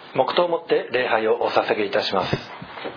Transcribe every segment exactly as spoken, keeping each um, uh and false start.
黙祷をもって礼拝をお捧げいたします。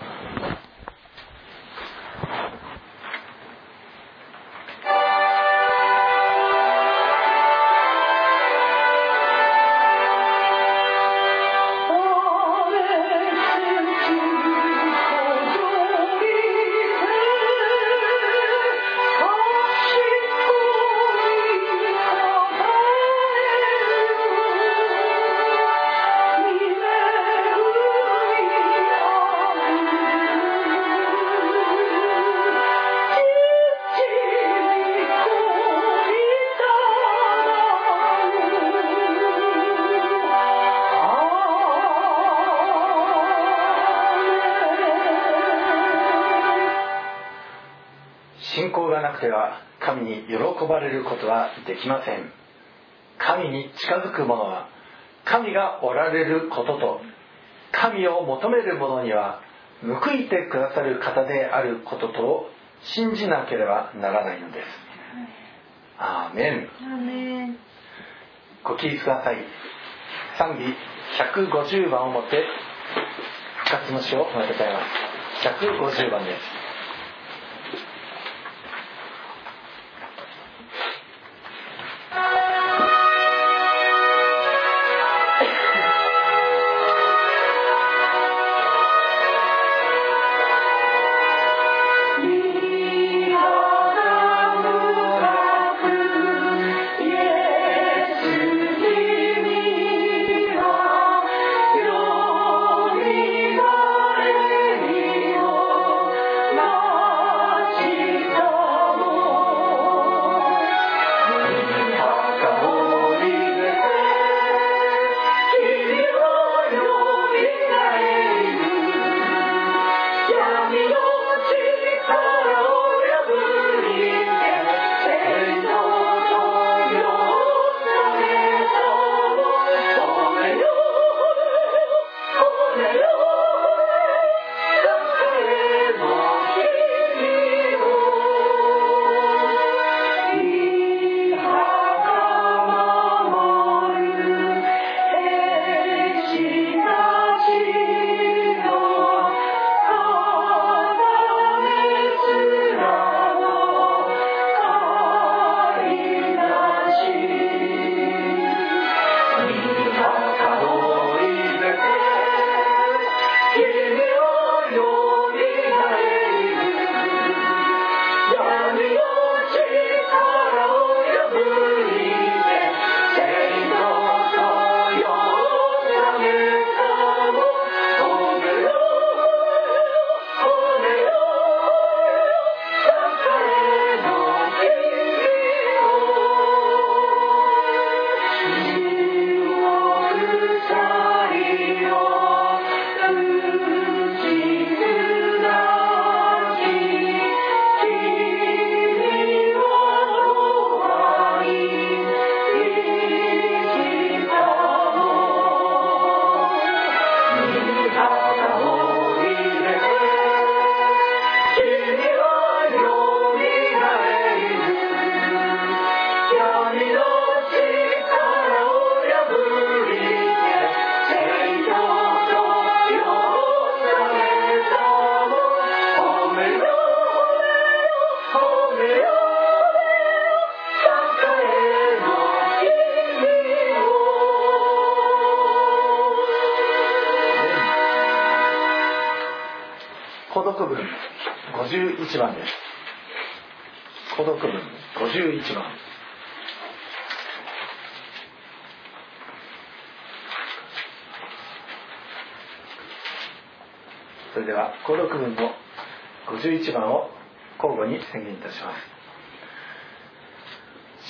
信仰がなくては神に喜ばれることはできません。神に近づく者は神がおられることと神を求める者には報いてくださる方であることとを信じなければならないのです。アーメン。 アーメン。 ご起立ください。賛美ひゃくごじゅうばんをもって復活の詩をおめでとうございます。ひゃくごじゅうばんです。孤独文ごじゅういちばんです。孤独文ごじゅういちばん。それでは孤独文のごじゅういちばんを交互に宣言いたします。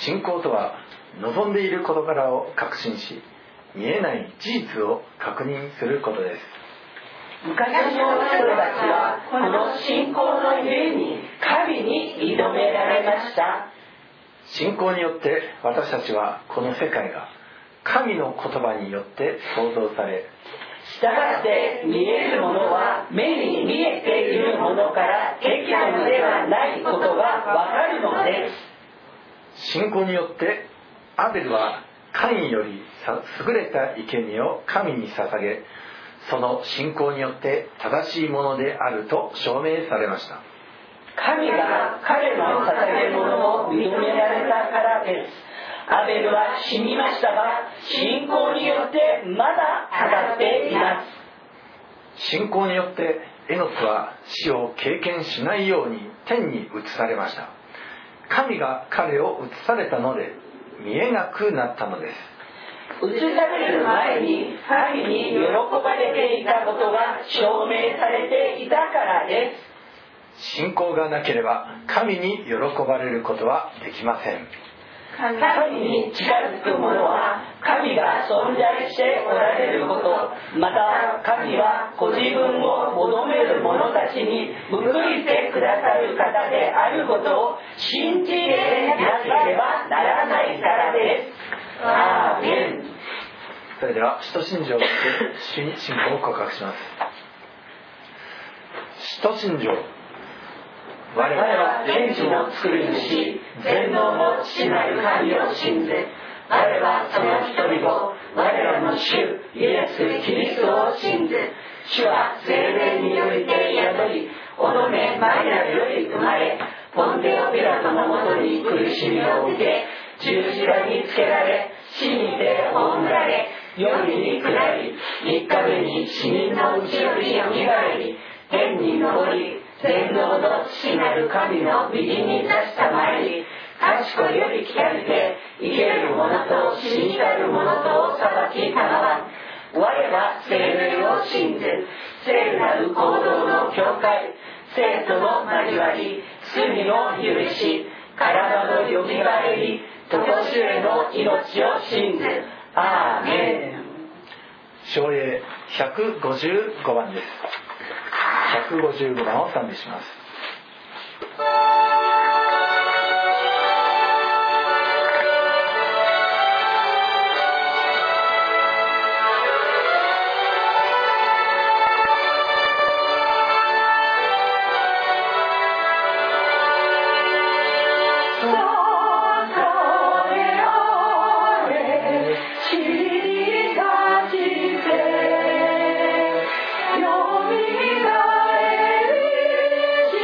信仰とは望んでいる事柄を確信し、見えない事実を確認することです。 昔の人たちはこの信仰のゆえに神に挑められました。 信仰によって私たちはこの世界が神の言葉によって創造され、 したがって見えるものは目に見えているものから敵なのではないことがわかるのです。 信仰によってアベルはカインより優れた生贄を神に捧げ、その信仰によって正しいものであると証明されました。 神が彼の捧げ物を認められたからです。アベルは死にましたが、信仰によってまだ上がっています。 信仰によってエノクは死を経験しないように天に移されました。神が彼を移されたので見えなくなったのです。 移される前に神に喜ばれていたことが証明されていたからです。 信仰がなければ神に喜ばれることはできません。 神に近づく者は神が存在しておられること、また神はご自分を求める者たちに報いてくださる方であることを信じてなければならないからです。アーメン。 それでは使徒信条で主に信仰を告白します。使徒信条。 我々は天地の作り主、全能の父なる神を信ず。我はその一人を、我らの主イエス・キリストを信ず。主は聖霊によりて宿り、乙女マリアより生まれ、ポンテオピラトのもとに苦しみを受け、十字架につけられ、死にて葬られ、よりに下り、三日目に死人のうちよりよみがえり、天に昇り、全能の父なる神の右に立した前に、賢より来たりて、生ける者と死にたる者とを裁きたまわん。我は聖霊を信ず、聖なる行動の教会、生徒の交わり、罪の許し、体のよみがえり、とこしえの命を信ず。アーメン。 唱詠ひゃくごじゅうごばんです。ひゃくごじゅうごばんを賛美します。 よみがえり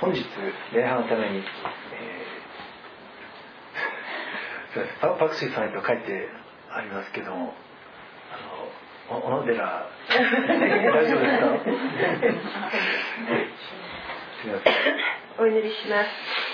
本日礼拝のために、えー、パパクシーさんと書いてありますけども、あの小野寺大丈夫ですか？ お祈りします。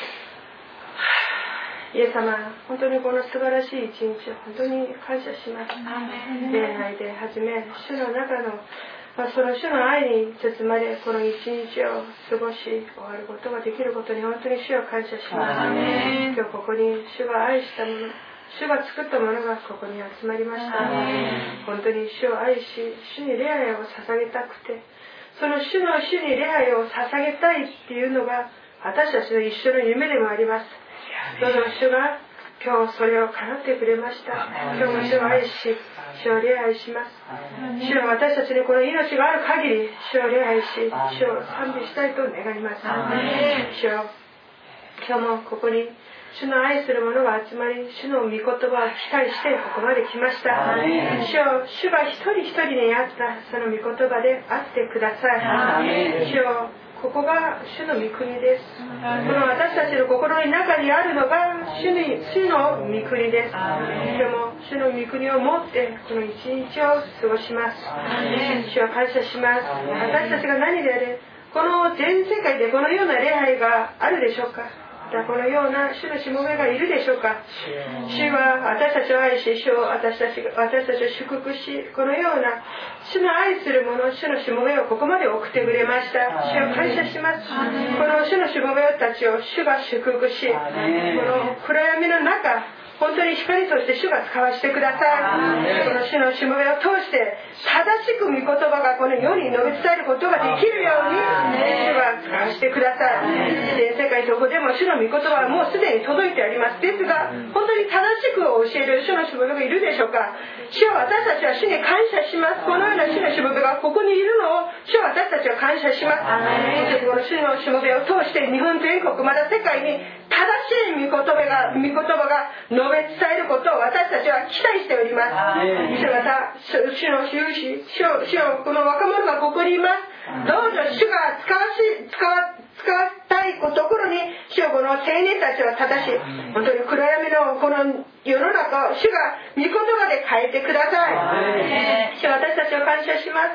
イエス様、本当にこの素晴らしい一日を本当に感謝します。礼拝で始め、主の中の、まあ、その主の愛に包まれ、この一日を過ごし終わることができることに本当に主を感謝します。今日ここに主が愛したもの、主が作ったものがここに集まりました。本当に主を愛し、主に礼拝を捧げたくて、その主の主に礼拝を捧げたいっていうのが私たちの一生の夢でもあります。どうぞ主が今日それを叶ってくれました。今日も主を愛し、主を礼拝します。主は私たちにこの命がある限り主を礼拝し、主を賛美したいと願います。主よ、今日もここに主の愛する者が集まり、主の御言葉を期待してここまで来ました。主よ、主が一人一人にあったその御言葉であってください。主よ、ここが主の御国です。この私たちの心の中にあるのが主に主の御国です。でも主の御国を持ってこの一日を過ごします。主は感謝します。私たちが何であれ、この全世界でこのような礼拝があるでしょうか。このような主のしもべがいるでしょうか。主は私たちを愛し、主を私たち私たちを祝福し、このような主の愛する者、主のしもべをここまで送ってくれました。主を感謝します。この主のしもべたちを主が祝福し、この暗闇の中、本当に光として主が使わせてください。この主のしもべを通して正しく御言葉がこの世に述べ伝えることができるように主が使わせてください。全世界どこでも主の御言葉はもうすでに届いてあります。ですが本当に正しく教える主のしもべがいるでしょうか。主は私たちは主に感謝します。このような主のしもべがここにいるのを主は私たちは感謝します。この主のしもべを通して日本全国また世界に正しい御言葉が御言葉が述べ伝えることを私たちは期待しております。主また主の勇士、主をこの若者がここにいます。どうぞ主が使わし使わ使わたいところに主をこの青年たちを正し、本当に暗闇のこの世の中を主が御言葉で変えてください。主は私たちを感謝します。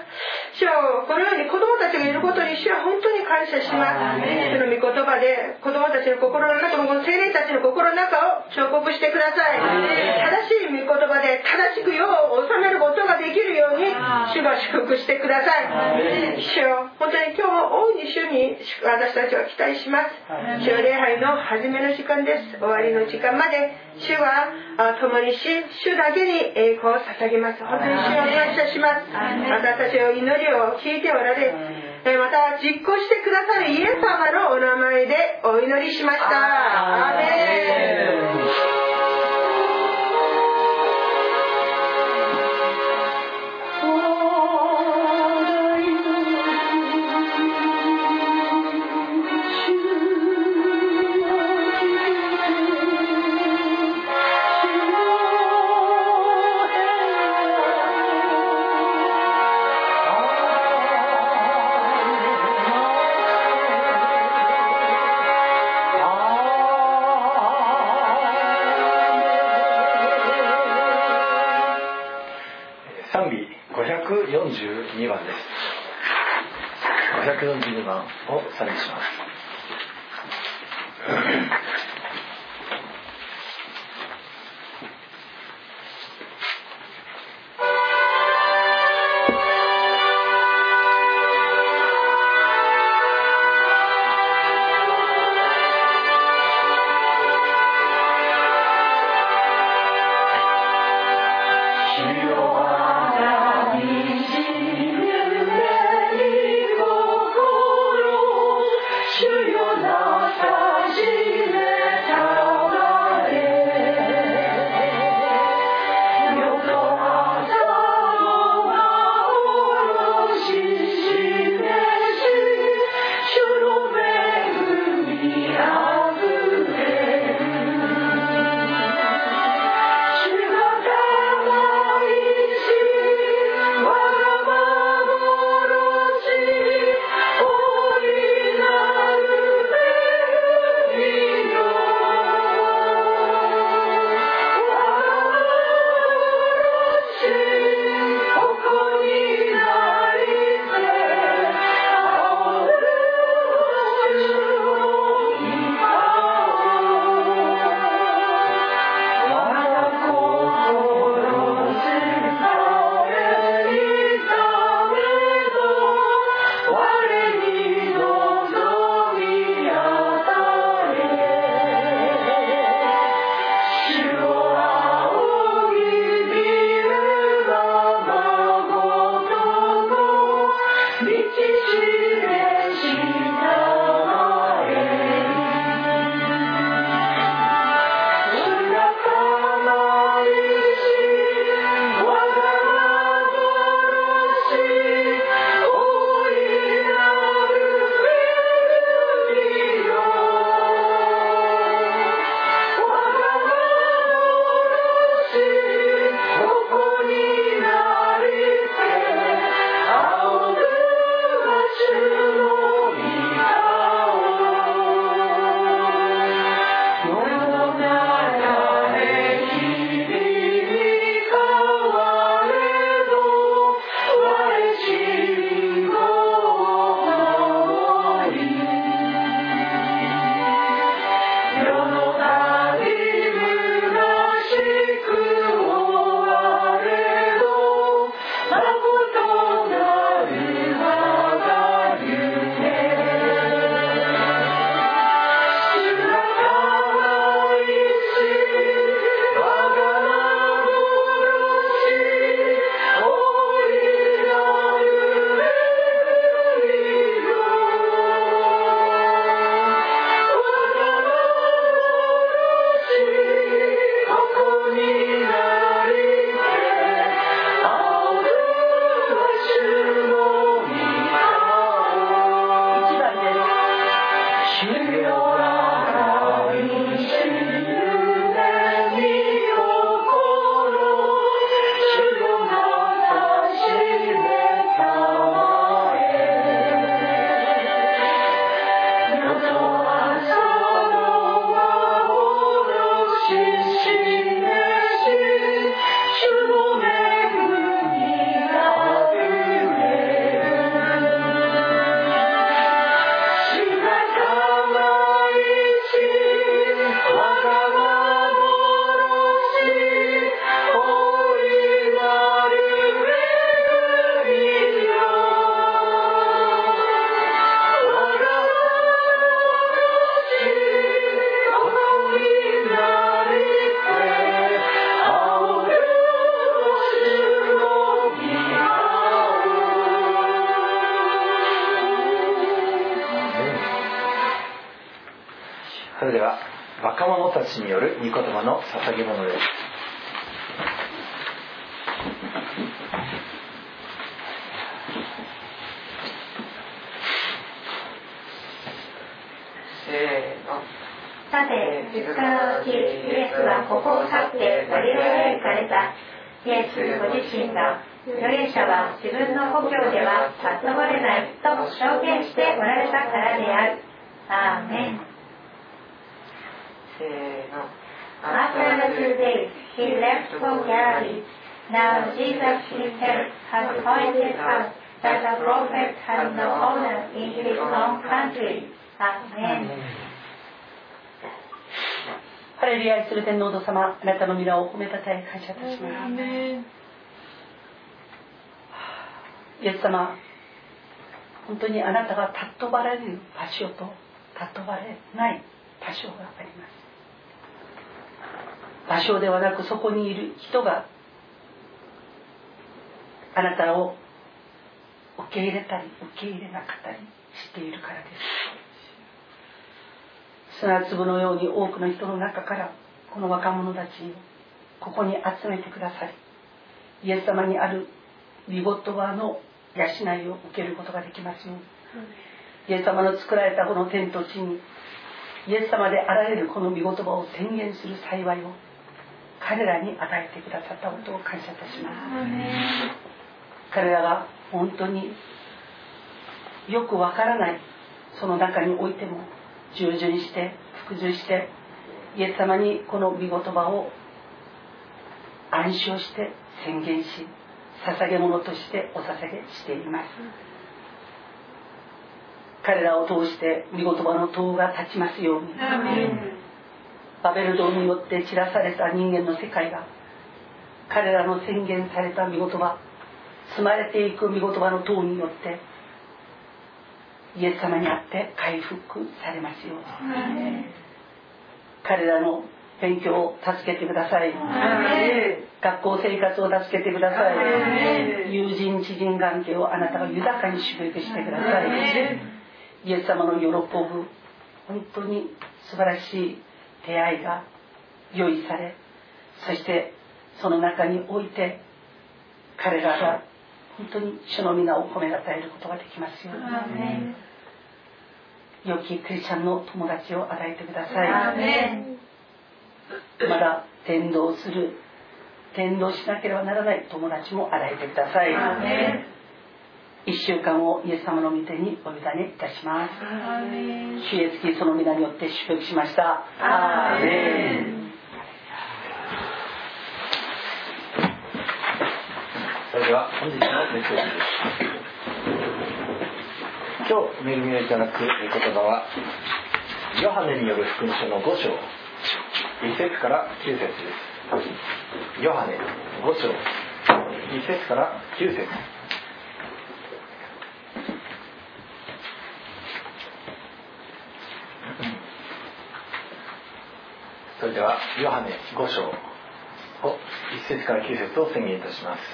主はこのように子供たちがいることに主は本当に感謝します。主の御言葉で子供たちの心の中もこの青年たちの心の中を彫刻してください。正しい御言葉で正しく世を治めることができるように主が祝福してください。主よ、本当に今日も大いに主に私たちは期待します。主礼拝の初めの時間です。終わりの時間まで主は共にし、主だけに栄光を捧げます。本当に主を感謝します。私たちの祈りを聞いておられ、また実行してくださるイエス様のお名前でお祈りしました。アーメン。 ごひゃくよんじゅうにばんです。ごひゃくよんじゅうにばんを賛美します。 主よなさじれ若者たちによる御言葉の捧げ物です。 せーの。さて、ふつかのうちイエスはここを去ってガリラヤへ行かれた。イエスご自身が預言者は自分の故郷では尊ばれないと証言しておられたからである。アーメン。せーの。After the two days, he left for Galilee. Now Jesus himself has pointed out that the prophet has no honor in his own country. Amen. ハレルヤ、愛する天皇堂様、あなたの皆を褒めたたえ感謝いたします。イエス様、本当にあなたが尊ばれる場所と尊ばれない場所があります。場所ではなく、そこにいる人があなたを受け入れたり受け入れなかったりしているからです。砂粒のように多くの人の中からこの若者たちをここに集めてくださり、イエス様にある御言葉の養いを受けることができますように、イエス様の作られたこの天と地にイエス様であられるこの御言葉を宣言する幸いを彼らに与えてくださったことを感謝いたします。彼らが本当によくわからないその中においても従順して服従してイエス様にこの御言葉を暗唱して宣言し、捧げ物としてお捧げしています。彼らを通して御言葉の塔が立ちますように。バベル洞によって散らされた人間の世界が彼らの宣言された御言葉、積まれていく御言葉の塔によってイエス様にあって回復されますように。彼らの勉強を助けてください。学校生活を助けてください。友人知人関係をあなたが豊かに祝福してください。イエス様の喜ぶ本当に素晴らしい出会いが用意され、そしてその中において彼らが本当に主の皆を褒めたたえることができますように。良きクリスチャンの友達を与えてください。まだ伝道する伝道しなければならない友達も与えてください。一週間をイエス様の御手にお委ねいたします。主イエスキリストの皆によって祝福しました。アーメン。 それでは本日のメッセージです。今日恵みをいただく言葉はヨハネによる福音書のご章いち節からきゅう節です。ヨハネご章いち節からきゅう節。それではヨハネご章をいち節からきゅう節を宣言いたします。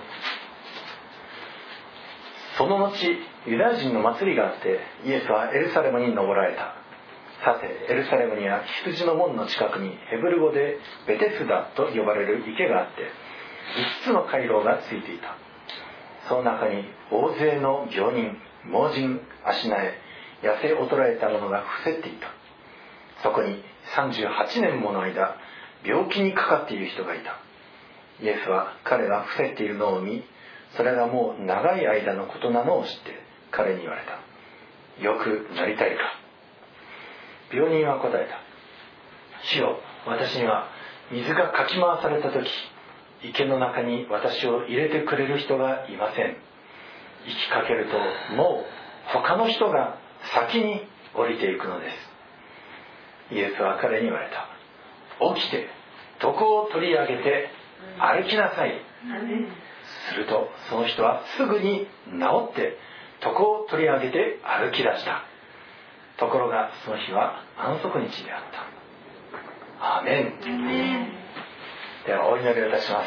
その後ユダヤ人の祭りがあってイエスはエルサレムに登られた。さてエルサレムには羊の門の近くにヘブル語でベテスダと呼ばれる池があっていつつの回廊がついていた。その中に大勢の病人、盲人、足なえ、痩せ衰えた者が伏せっていた。そこにさんじゅうはちねんもの間病気にかかっている人がいた。イエスは彼が伏せっているのを見、それがもう長い間のことなのを知って彼に言われた。よくなりたいか。病人は答えた。主よ、私には水がかき回された時池の中に私を入れてくれる人がいません。息きかけるともう他の人が先に降りていくのです。イエスは彼に言われた。起きて床を取り上げて歩きなさい。するとその人はすぐに治って床を取り上げて歩き出した。ところがその日は安息日であった。アーメン。アーメン。ではお祈りをいたします。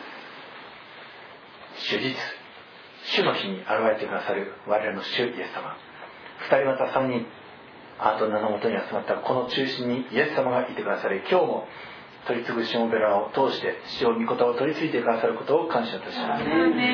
主日、主の日に現れてくださる我らの主イエス様、二人また三人あなたの名のもとに集まったこの中心にイエス様がいてくださり、今日も取り次ぐしもべらを通して主を御言葉を取り継いでくださることを感謝いたします。我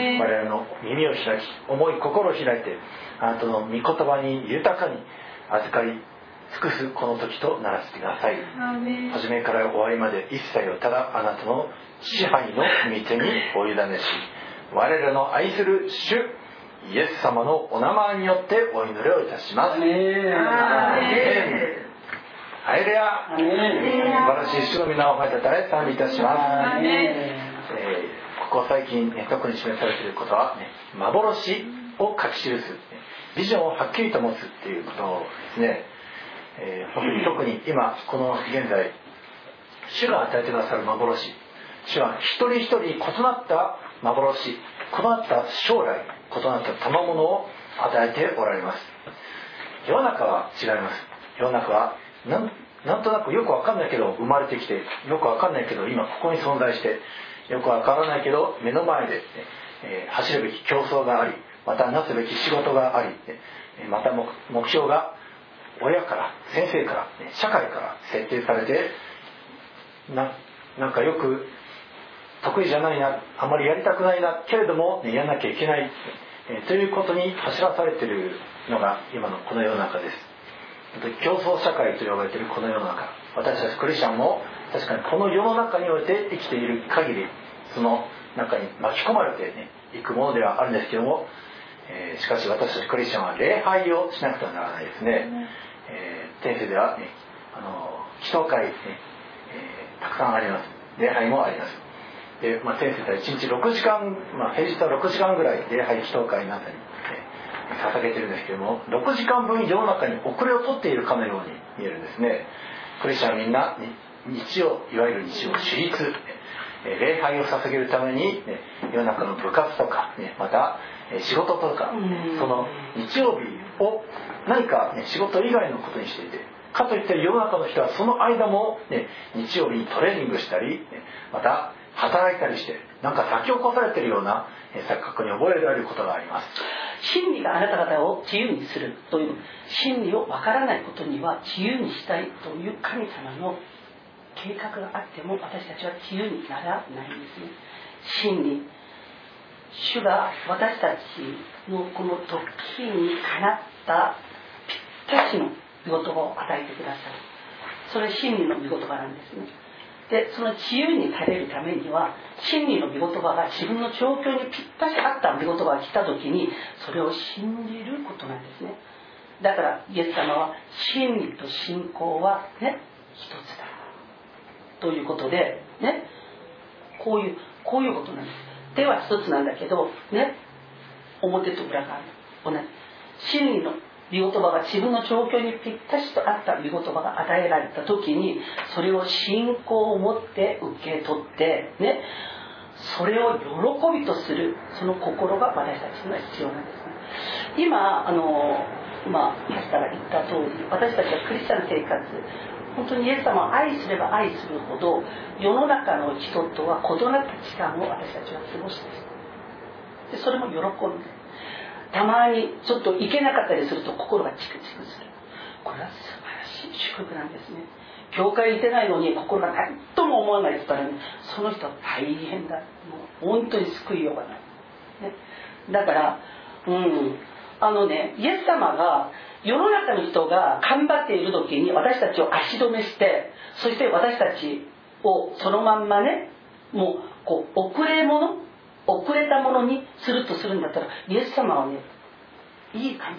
々の耳を開き、思い心を開いて、あなたの御言葉に豊かに預かり尽くすこの時とならせてください。初めから終わりまで一切をただあなたの支配の御手にお委ねし、我らの愛する主イエス様のお名前によってお祈りをいたします。アーメン。ハレルヤ。素晴らしい主の皆を褒めたたえ賛美いたします。えー、ここ最近、ね、特に示されていることは、ね、幻を書き記す、ね、ビジョンをはっきりと持つっていうことですね。えー、本当に特に今この現在、主が与えてくださる幻、主は一人一人異なった幻、異なった将来、異なった賜物を与えておられます。世の中は違います。世の中はなん、なんとなくよくわかんないけど生まれてきて、よくわかんないけど今ここに存在して、よくわからないけど目の前で、えー、走るべき競争があり、またなすべき仕事があり、また目標が親から先生から、ね、社会から設定されて、な、なんかよく得意じゃないな、あまりやりたくないな、けれども、ね、やらなきゃいけない、えー、ということに走らされているのが今のこの世の中です。競争社会と呼ばれているこの世の中、私たちクリスチャンも確かにこの世の中において生きている限り、その中に巻き込まれて、ね、いくものではあるんですけども、えー、しかし私たちクリスチャンは礼拝をしなくてはならないですね。えー、天性では、ね、あの祈祷会、ねえー、たくさんあります。礼拝もあります。で、まあ、天性ではいちにちろくじかん、まあ、平日はろくじかんぐらい礼拝祈祷会なんかに、ね、捧げてるんですけども、ろくじかんぶん世の中に遅れを取っているかのように見えるんですね。クリスチャンはみんな日曜、いわゆる日曜主日、礼拝を捧げるために、ね、世の中の部活とか、ね、また仕事とか、その日曜日を何か、ね、仕事以外のことにしていて、かといって世の中の人はその間も、ね、日曜日にトレーニングしたり、また働いたりして、なんか先を越されているような錯覚に覚えられることがあります。 真理があなた方を自由にするという、真理を分からないことには自由にしたいという神様の計画があっても、私たちは自由にならないんですね。真理、主が私たちのこの時にかなったぴったしの御言葉を与えてくださる。それ真理の御言葉なんですね。で、その自由になれるためには、真理の御言葉が自分の状況にぴったし合った御言葉が来た時に、それを信じることなんですね。だからイエス様は真理と信仰はね、一つだということでね、こういうこういうことなんです。手は一つなんだけどね、表と裏がある。同じ真理の御言葉が自分の状況にぴったしと合った御言葉が与えられた時に、それを信仰を持って受け取ってね、それを喜びとする、その心が私たちには必要なんですね。今あの今キャスターが言った通り、私たちはクリスチャン生活、本当にイエス様を愛すれば愛するほど、世の中の人とは異なった時間を私たちは過ごしている。でそれも喜んで、たまにちょっと行けなかったりすると心がチクチクする。これは素晴らしい祝福なんですね。教会に行ってないのに心が何とも思わないって言ったら、ね、その人は大変だ。もう本当に救いようがない、ね、だからうんあのね、イエス様が世の中の人が頑張っている時に私たちを足止めして、そして私たちをそのまんまね、もうこう遅れ者遅れたものにするとするんだったら、イエス様はね、いい神様じゃない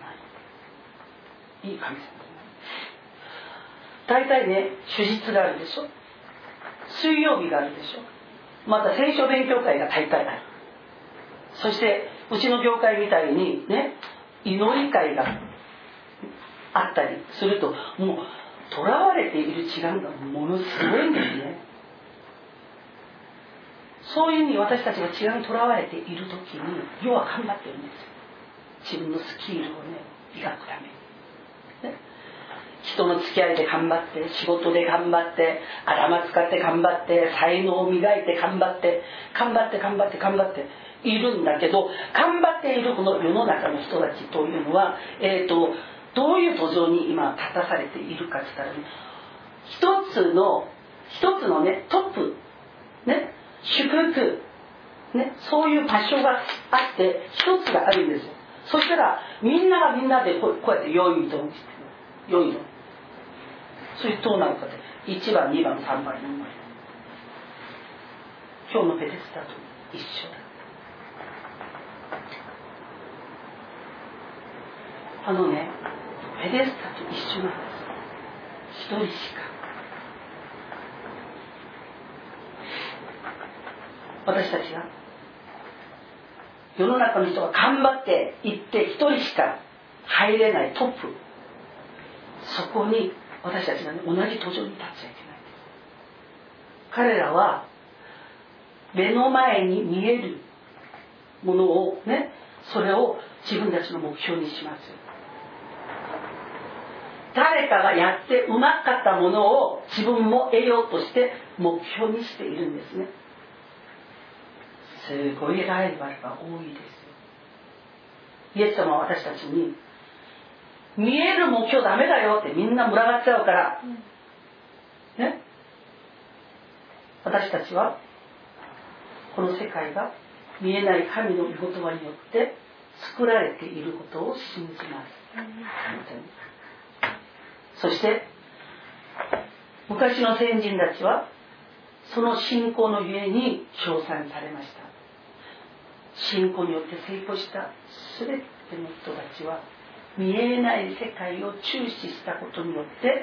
。いい神様じゃない。大体ね、手術があるでしょ。水曜日があるでしょ。また聖書勉強会が大体ある。そしてうちの教会みたいにね、祈り会があったりすると、もう囚われている時間がものすごいんですね。そういうふうに私たちが違いにとらわれている時に、世は頑張ってるんです。自分のスキルをね、磨くために、ね、人の付き合いで頑張って、仕事で頑張って、頭使って頑張って、才能を磨いて頑張って頑張って頑張って頑張っているんだけど、頑張っているこの世の中の人たちというのは、えーと、 どういう途上に今立たされているかって言ったらね、一つの一つのねトップね、祝福ね、そういう場所があって一つがあるんですよ。そしたらみんながみんなでこう、こうやって良いと良いのそういうどうなるかっていちばんにばんさんばんよんばん今日のペテスタと一緒だ。あのねペテスタと一緒なんです。一人しか私たちが世の中の人が頑張って行って一人しか入れないトップ、そこに私たちが、ね、同じ途上に立っちゃいけないんです。彼らは目の前に見えるものをね、それを自分たちの目標にします。誰かがやってうまかったものを自分も得ようとして目標にしているんですね。すごいライバルが多いですよ。イエス様は私たちに見える目標ダメだよってみんな群がっちゃうからね、私たちはこの世界が見えない神の御言葉によって作られていることを信じます。そして昔の先人たちはその信仰のゆえに称賛されました。信仰によって成功した全ての人たちは見えない世界を注視したことによって成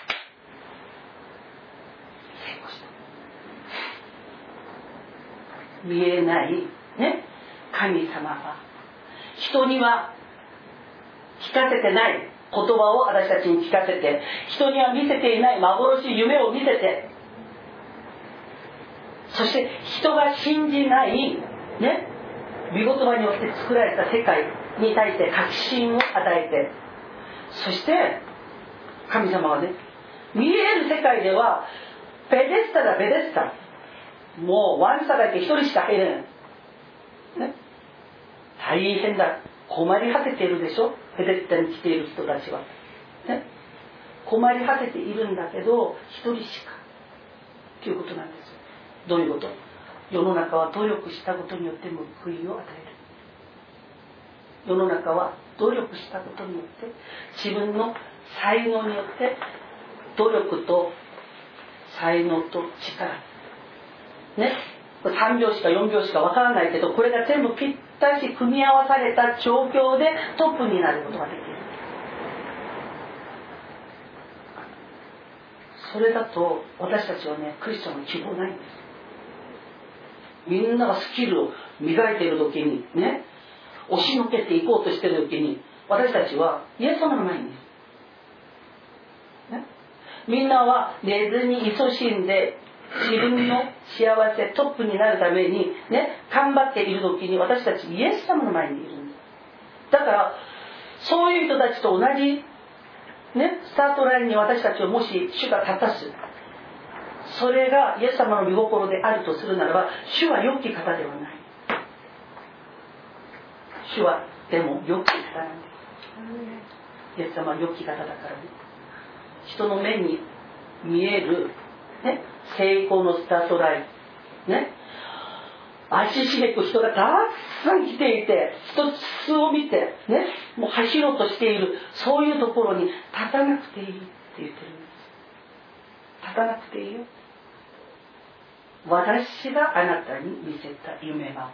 功した。見えないね、神様は人には聞かせてない言葉を私たちに聞かせて、人には見せていない幻夢を見せて、そして人が信じないね、御言葉によって作られた世界に対して確信を与えて、そして神様はね、見える世界ではペデスタだペデスタ、もうワンサだけ一人しか入れない、ね、大変だ、困り果てているでしょ、ペデスタに来ている人たちは、ね、困り果てているんだけど一人しかということなんですよ。どういうこと？世の中は努力したことによって報いを与える。世の中は努力したことによって自分の才能によって努力と才能と力ね、さんびょうしかよんびょうしかわからないけど、これが全部ぴったし組み合わされた状況でトップになることができる。それだと私たちはね、クリスチャンの希望ないんです。みんながスキルを磨いている時にね、押しのけていこうとしている時に、私たちはイエス様の前に、ね、みんなは寝ずに勤しんで自分の幸せトップになるためにね、頑張っている時に私たちイエス様の前にいるんです。だからそういう人たちと同じね、スタートラインに私たちをもし主が立たす、それがイエス様の御心であるとするならば、主は良き方ではない。主はでも良き方なんです。イエス様は良き方だからね、人の目に見える、ね、成功のスタートライン、ね、足しげく人がたくさん来ていて、一つを見て、ね、もう走ろうとしている、そういうところに立たなくていいって言ってるんです。立たなくていいよ。私があなたに見せた夢幻、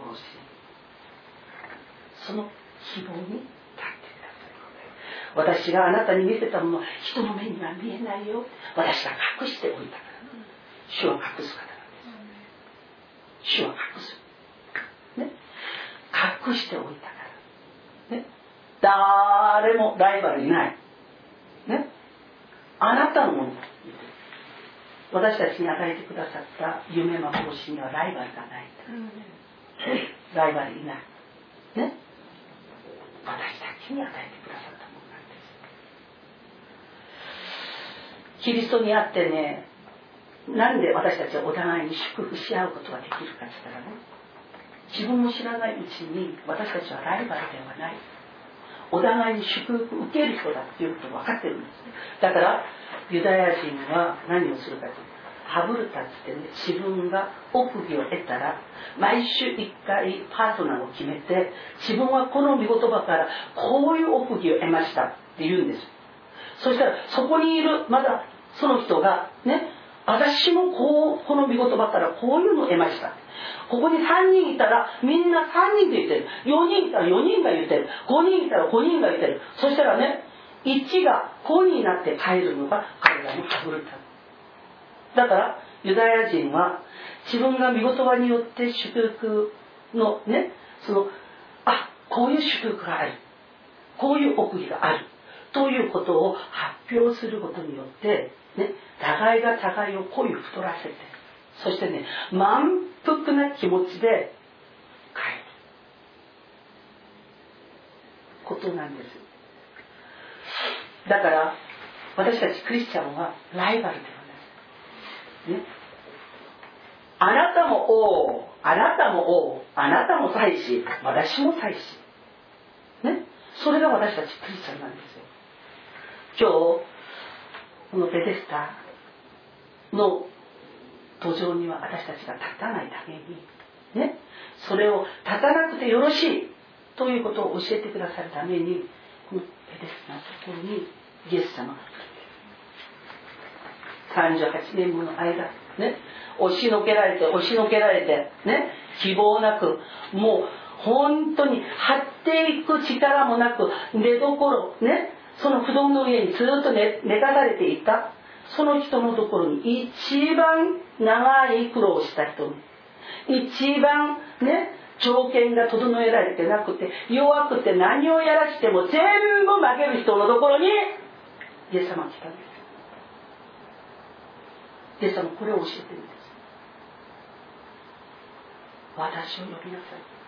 その希望に立ってください。私があなたに見せたものは人の目には見えないよ、私が隠しておいたから。主は隠す方なんです。主は隠す、ね、隠しておいたから、ね、誰もライバルいない、ね、あなたのもの、私たちに与えてくださった夢幻にはライバルがない、ライバルいない、ね、私たちに与えてくださったものなんです。キリストにあってね、なんで私たちはお互いに祝福し合うことができるかって言ったらね、自分も知らないうちに私たちはライバルではない、 お互いに祝福受ける人だっていうことが分かってるんです。だからユダヤ人は何をするかというと、ハブルタっつってね、自分が奥義を得たら毎週一回パートナーを決めて、自分はこの御言葉からこういう奥義を得ましたって言うんです。そしたらそこにいるまだその人がね、私もこうこの御言葉からこういうのを得ました。ここにさんにんいたらみんなさんにんで言ってる、よにんいたらよにんが言ってる、ごにんいたらごにんが言ってる。そしたらね、いちがごになって帰るのが彼らのハブルタ。だからユダヤ人は自分が御言葉によって祝福のね、そのあこういう祝福がある、こういう奥義があるということを発表することによってね、互いが互いを恋を太らせて、そしてね、満腹な気持ちで帰ることなんです。だから私たちクリスチャンはライバルではない、ね、あなたも王、あなたも王、あなたも祭司、私も祭司、ね、それが私たちクリスチャンなんですよ。今日このベテスタの途上には私たちが立たないために、ね、それを立たなくてよろしいということを教えてくださるために、このベテスタのところにイエス様がさんじゅうはちねんもの間、ね、押しのけられて押しのけられて、ね、希望なく、もう本当に張っていく力もなく、寝所ね、その不動の上にずっと 寝, 寝かされていたその人のところに一番長い苦労をした人に、一番ね条件が整えられてなくて弱くて何をやらしても全部負ける人のところにイエス様が来たんです。イエス様これを教えてるんです。私を呼びなさい。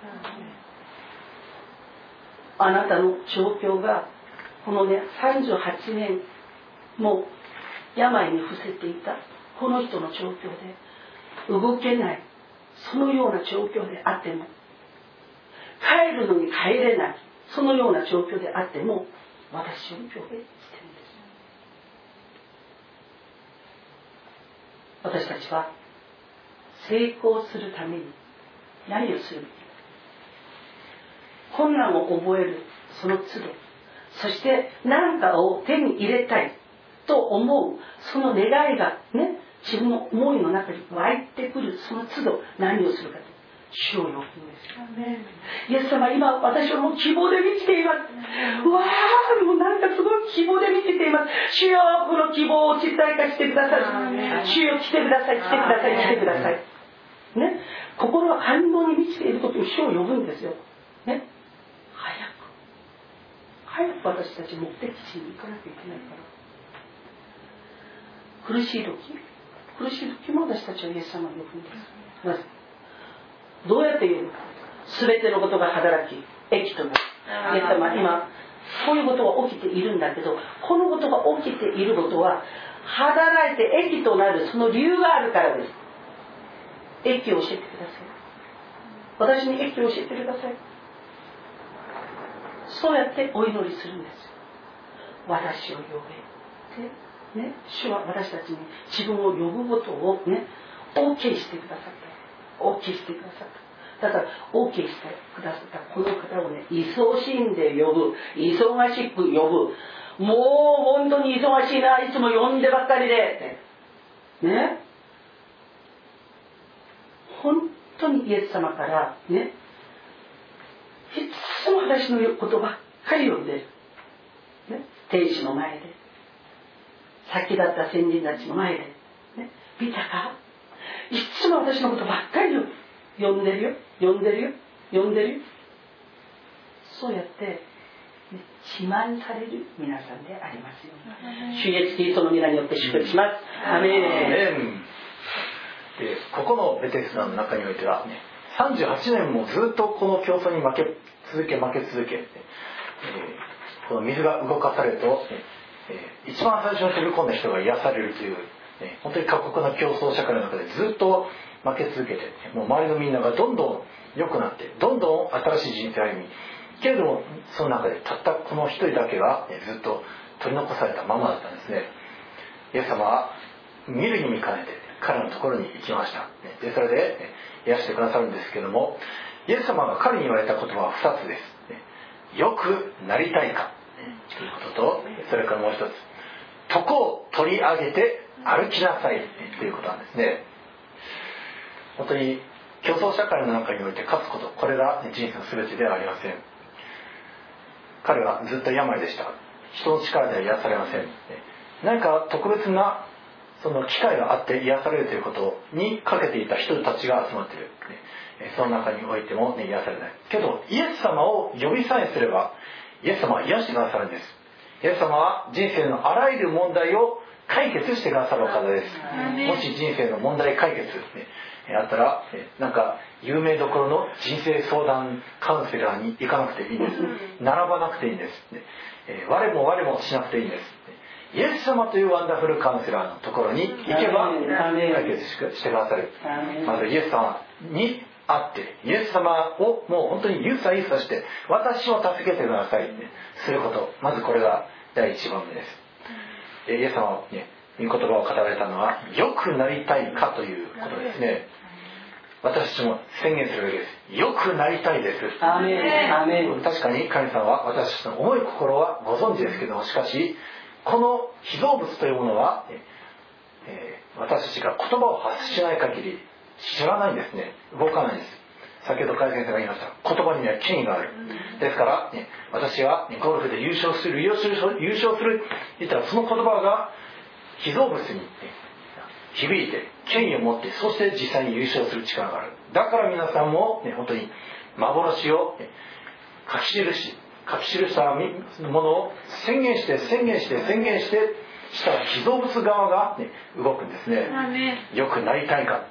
あなたの状況がこのねさんじゅうはちねんも病に伏せていたこの人の状況で動けない、そのような状況であっても、帰るのに帰れない、そのような状況であっても私を呼べしてるんです。私たちは成功するために何をするべきか。困難を覚えるその都度、そして何かを手に入れたいと思うその願いがね、自分の思いの中に湧いてくるその都度何をするかと、主を呼ぶんです。イエス様、今私はもう希望で満ちています。うわー、もうなんかすごい希望で満ちています。主よ、この希望を実体化してください。主よ、来てください、来てください、来てください。ね、心は感動に満ちていることに主を呼ぶんですよ。ね、早く早く私たち目的地に行かなきゃいけないから。苦しい時、苦しい時も私たちはイエス様を呼ぶんです。まずどうやって言うのか。全てのことが働き益となる。イエス様、今こういうことが起きているんだけど、このことが起きていることは働いて益となるその理由があるからです。益を教えてください。私に益を教えてください。そうやってお祈りするんです。私を呼べってね、主は私たちに自分を呼ぶことをね OK してくださった。 OK してくださった。だから OK してくださったこの方をね、忙しんで呼ぶ、忙しく呼ぶ、もう本当に忙しいな、いつも呼んでばっかりでね、本当にイエス様からね、いつも私のことばっかり呼んでる、ね、天使の前で、先だった先人たちの前で、ね、見たか、いつも私のことばっかり呼んでるよ、呼んでるよ、呼んでるよ。そうやって、ね、自慢される皆さんでありますように、主イエスキリストの皆によって祝福します。アメン。 で、ここのベテスダの中においては、ね、さんじゅうはちねんもずっとこの競争に負け続け負け続け、えー、この水が動かされると、えー、一番最初に飛び込んだ人が癒されるという、ね、本当に過酷な競争社会の中でずっと負け続けて、もう周りのみんながどんどん良くなって、どんどん新しい人生歩み、 けれどもその中でたったこの一人だけがずっと取り残されたままだったんですね。イエス様は見るに見かねて彼のところに行きました。でそれで癒してくださるんですけども、イエス様が彼に言われた言葉はふたつです。よくなりたいかということと、それからもう一つ、床を取り上げて歩きなさいということなんですね。本当に競争社会の中において勝つこと、これが人生の全てではありません。彼はずっと病でした。人の力では癒されません。何か特別なその機会があって癒されるということにかけていた人たちが集まっている。その中においても、ね、癒されない。けどイエス様を呼びさえすればイエス様は癒してくださるんです。イエス様は人生のあらゆる問題を解決してくださるお方です。もし人生の問題解決、ね、あったらなんか有名どころの人生相談カウンセラーに行かなくていいんです。並ばなくていいんです。我も我もしなくていいんです。イエス様というワンダフルカウンセラーのところに行けば解決してくださる。まずイエス様に会ってイエス様をもう本当にゆさゆさして私を助けてくださいってすること、まずこれが第一番目です。イエス様はね、御言葉を語られたのは良くなりたいかということですね。私たちも宣言するべきです。良くなりたいです。 アメンアメン。 確かに神様は私たちの思い心はご存知ですけども、しかしこの被造物というものは、えー、私たちが言葉を発しない限り知らないんですね。動かないんです。先ほど海先生が言いました。言葉には権威がある。ですから、ね、私は、ね、ゴルフで優勝する優勝する優勝する言ったらその言葉が被造物に、ね、響いて権威を持って、そして実際に優勝する力がある。だから皆さんも、ね、本当に幻を、ね、書き記し書き記したものを宣言して宣言して宣言してしたら被造物側が、ね、動くんですね。よくなりたいかって、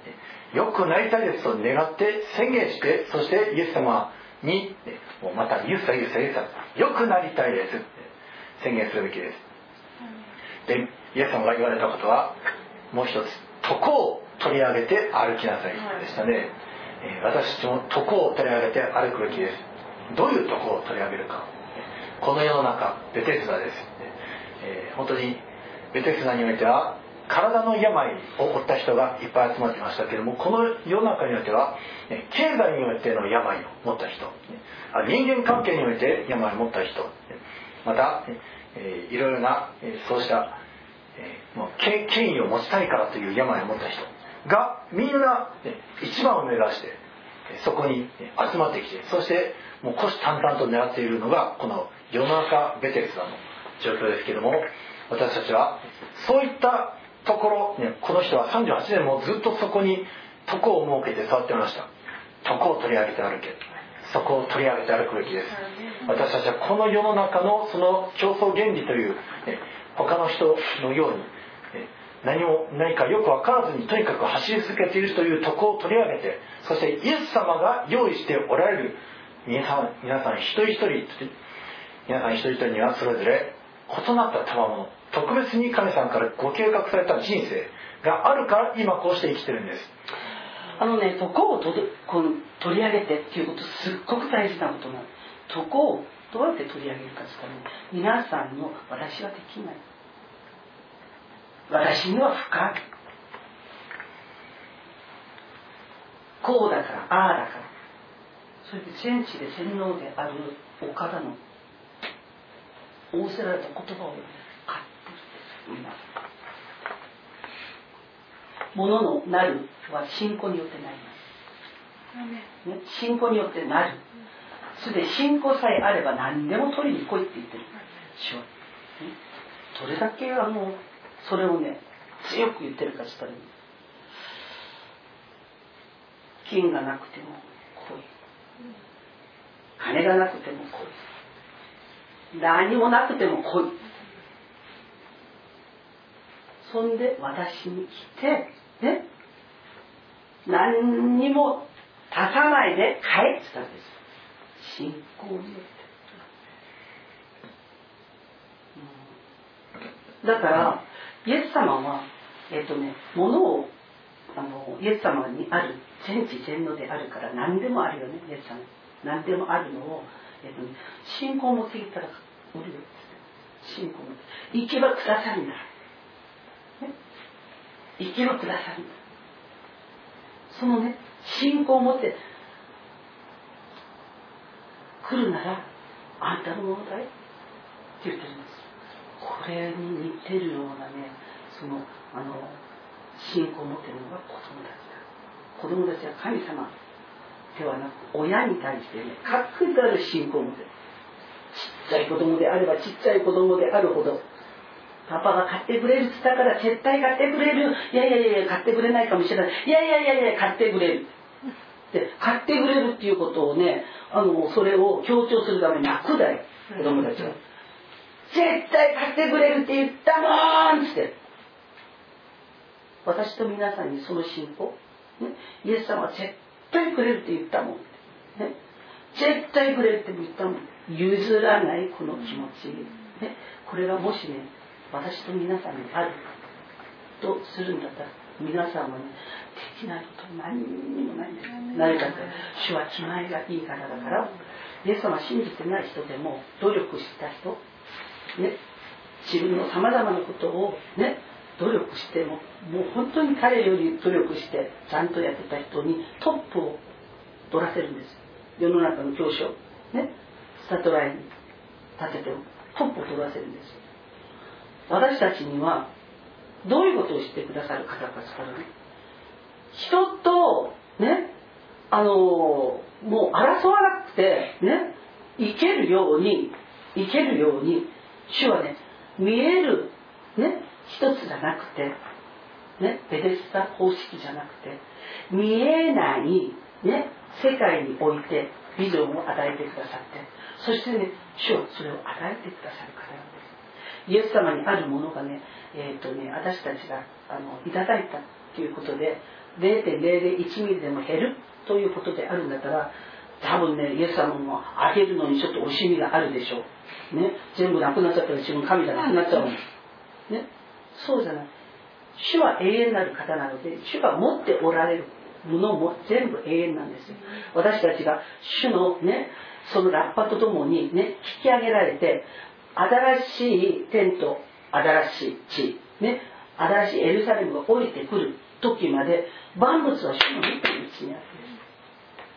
よくなりたいですと願って宣言して、そしてイエス様に、ね、もうまたゆさゆさゆさよくなりたいですって宣言するべきです。でイエス様が言われたことはもう一つ、床を取り上げて歩きなさいでしたね。えー、私たちも床を取り上げて歩くべきです。どういうところを取り上げるか。この世の中ベテスダです。えー、本当にベテスダにおいては体の病を負った人がいっぱい集まっていましたけれども、この世の中においては経済においての病を持った人、人間関係において病を持った人、また、えー、いろいろなそうした、えー、もう権威を持ちたいからという病を持った人がみんな一番を目指してそこに集まってきて、そしてもう虎視眈々と狙っているのがこの世の中ベテスダの状況ですけれども、私たちはそういったところ、ね、この人はさんじゅうはちねんもずっとそこに床を設けて座ってました。床を取り上げて歩け、そこを取り上げて歩くべきです。私たちはこの世の中のその競争原理という、ね、他の人のように、ね、何も何かよく分からずにとにかく走り続けているという床を取り上げて、そしてイエス様が用意しておられる皆さん、皆さん一人一人皆さん一人一人にはそれぞれ異なった賜物、特別に神様からご計画された人生があるから今こうして生きてるんです。 あのね、床をとこの取り上げてっていうことすっごく大事なことなの。床をどうやって取り上げるかですかね。皆さんの私はできない、私には不可能、こうだからああだから、それで全知で洗脳であるお方の仰せられた言葉を買ってるんです。皆さん、もののなるは信仰によってなります、ね、信仰によってなる。それで信仰さえあれば何でも取りに来いって言ってる主は、ね、どれだけあのそれをね強く言ってるかしたら、金がなくても来い、金がなくても来い、何もなくても来い、そんで私に来てね、何にも足さないで帰ってたんです。信仰によって、うん、だからイエス様はえっとねものをあのイエス様にある全知全能であるから何でもあるよね。イエス様何でもあるのをえっとね、信仰を持ってきたらおるよって信仰を持って行けばくださるんだ、ね、行けばくださるんだ。そのね信仰を持って来るならあんたのものだよって言ってるんです。これに似てるようなね、そのあの信仰を持っているのが子供たちだ。子供たちは神様ではなく親に対してね、確たる信仰を持っている。ちっちゃい子供であればちっちゃい子供であるほど、パパが買ってくれるって言ったから絶対買ってくれる。いやいやいや買ってくれないかもしれない。いやいやいやいや買ってくれる。で買ってくれるっていうことをね、あのそれを強調するために泣くだよ、子供たちは。絶対買ってくれるって言ったもんって。私と皆さんにその信仰、ね、イエス様は絶対くれるって言ったもん、ね、絶対くれるって言ったもん。譲らないこの気持ち、ね、これがもしね私と皆さんにあるとするんだったら、皆さんはねできないこと何にもないんです。なぜかというと主は気前がいい方だから。イエス様は信じてない人でも努力した人、ね、自分のさまざまなことをね努力しても、もう本当に彼より努力してちゃんとやってた人にトップを取らせるんです。世の中の教師をねスタートラインに立ててトップを取らせるんです。私たちにはどういうことをしてくださる方かですからね、人とねあのもう争わなくてね生けるように生けるように主はね見えるね一つじゃなくてねベデスタ方式じゃなくて見えないね世界においてビジョンを与えてくださって、そしてね主はそれを与えてくださる方なんです。イエス様にあるものがね、えーとね私たちがあのいただいたということで ゼロてんゼロゼロいち ミリでも減るということであるんだったら、多分ねイエス様もあげるのにちょっと惜しみがあるでしょう、ね、全部なくなっちゃったら自分神じゃなくなっちゃうの、ね、そうじゃない。主は永遠なる方なので、主が持っておられるものも全部永遠なんですよ。私たちが主のねそのラッパとともにね引き上げられて、新しい天と新しい地、ね、新しいエルサレムが降りてくる時まで万物は主の見ているうちにあるんです。